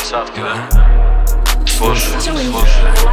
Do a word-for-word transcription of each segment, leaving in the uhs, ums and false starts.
посадки, да? Слушай, слушай.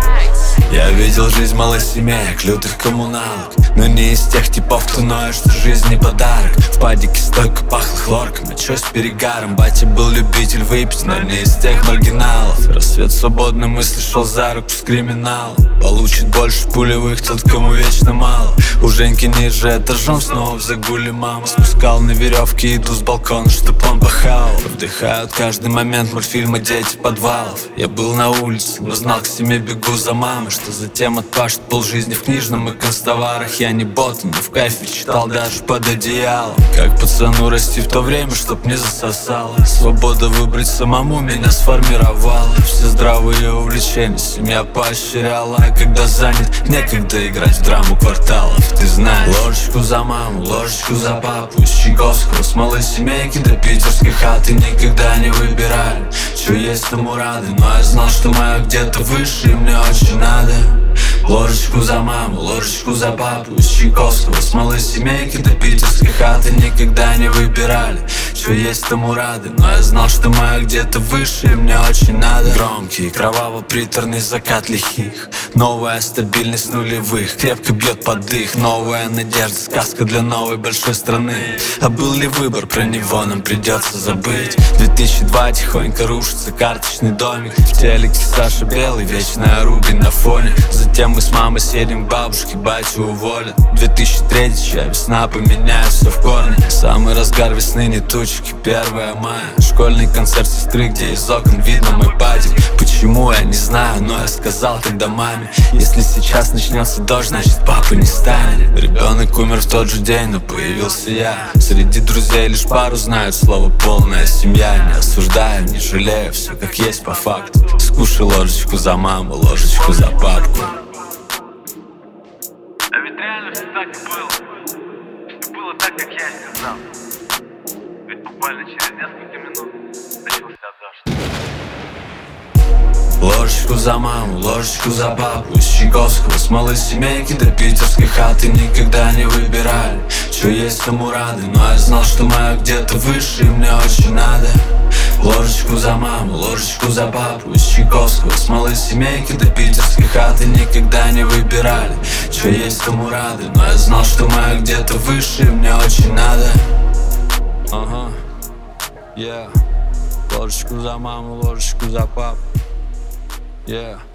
Я видел жизнь малосемеек, лютых коммуналок, но не из тех типов, кто ноет, что жизнь не подарок. В падике стойко пахло хлорком, а чё с перегаром? Батя был любитель выпить, но не из тех маргиналов. Рассвет свободной мысли шел за руку с криминалом. Получит больше пулевых тот, кому вечно мало. У Женьки ниже этажом снова в загуле мама. Спускал на веревке, иду с балкона, чтоб он пахал. Вдыхают каждый момент мультфильма «Дети подвалов». Я был на улице, но знал, к семье бегу за мамой, что затем отпашет полжизни в книжном и констоварах. Я не ботан, но в кайфе читал даже под одеялом. Как пацану расти в то время, чтоб не засосало. Свобода выбрать самому меня сформировала. Все здравые увлечения семья поощряла. А когда занят, некогда играть в драму кварталов. Ты знаешь, ложечку за маму, ложечку за папу. Из Чайковского, с малой семейки до питерской хаты никогда не выбирали. Чё есть, тому рады, но я знал, что мое где-то выше, и мне очень надо. Ложечку за маму, ложечку за папу. Из Чайковского, с малой семейки до питерской хаты никогда не выбирали. Чё есть, тому рады, но я знал, что мое где-то выше, и мне очень надо. Громкий, кроваво-приторный закат лихих. Новая стабильность нулевых, крепко бьет под дых. Новая надежда, сказка для новой большой страны. А был ли выбор, про него нам придется забыть. две тысячи два тихонько рушится карточный домик. В телеке Саша Белый, вечная Руби на фоне. Затем мы с мамой съедем к бабушке, батю уволят. две тысячи третий, чья весна поменяет все в корне. Самый разгар весны, не тучки, первое мая. Школьный концерт сестры, где из окон видно мой падик. Почему, я не знаю, но я сказал тогда маме: если сейчас начнется дождь, значит папы не станет. Ребенок умер в тот же день, но появился я. Среди друзей лишь пару знают слово полная семья. Не осуждаю, не жалею, все как есть по факту. Скушай ложечку за маму, ложечку за папку. А ведь реально все так и было. Все было так, как я сказал. Ведь буквально через несколько минут начался дождь. Ложечку за маму, ложечку за папу. Из Чайковского, с малой семейки до питерской хаты никогда не выбирали. Чё есть, тому рады, но я знал, что мое где-то выше, и мне очень надо. Ложечку за маму, ложечку за папу. Из Чайковского, с малой семейки до питерской хаты никогда не выбирали. Чё есть, тому рады, но я знал, что мое где-то выше, и мне очень надо. Ага, yeah. Ложечку за маму, ложечку за папу. Yeah.